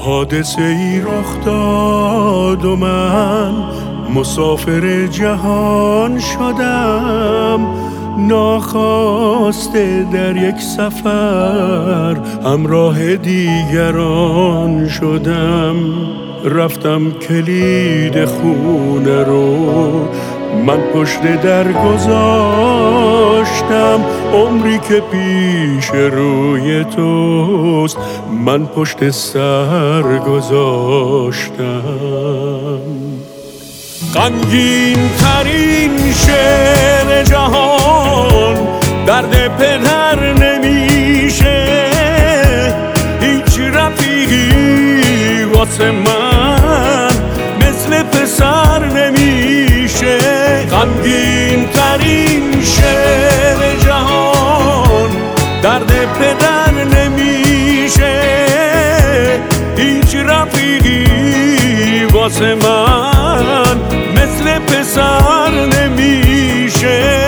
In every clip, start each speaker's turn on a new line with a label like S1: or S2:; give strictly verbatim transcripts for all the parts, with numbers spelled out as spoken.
S1: حادثه ای رخ داد و من مسافر جهان شدم، ناخواسته در یک سفر همراه دیگران شدم. رفتم کلید خونه رو من پشت در گذاشتم، عمری که پیش روی توست من پشت سر گذاشتم. غمگین ترین شعر جهان درد پدر نمیشه، هیچ رفیقی واسه من مثل پسر نمیشه. غمگین ترین شعر جهان درد پدر نمیشه، هیچ رفیقی واسه من مثل پسر نمیشه.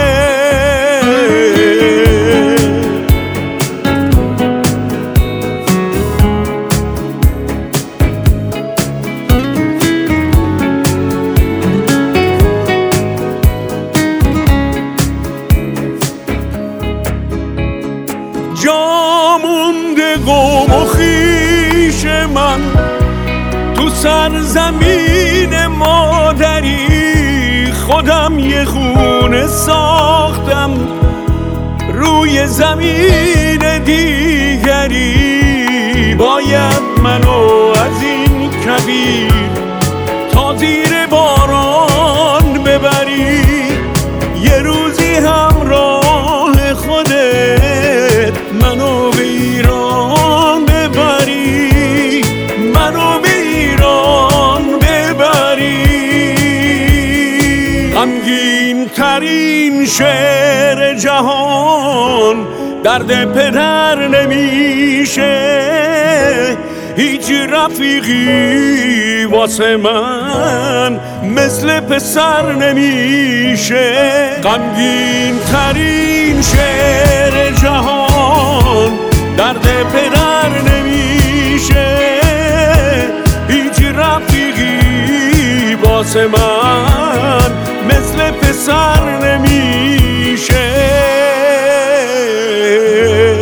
S1: جا مونده قوم و خویش من تو سرزمین مادری، خودم یه خونه ساختم روی زمین دیگری. باید منو از این کویر تا زیر باران ببری، یه روزی همراه خودت منو به ایران ببری، منو به ایران ببری. غمگین ترین شعر جهان درد پدر نمیشه، هیچ رفیقی واسه من مثل پسر نمیشه. غمگین ترین شعر جهان درد پدر نمیشه، هیچ رفیقی واسه من مثل پسر نمیشه.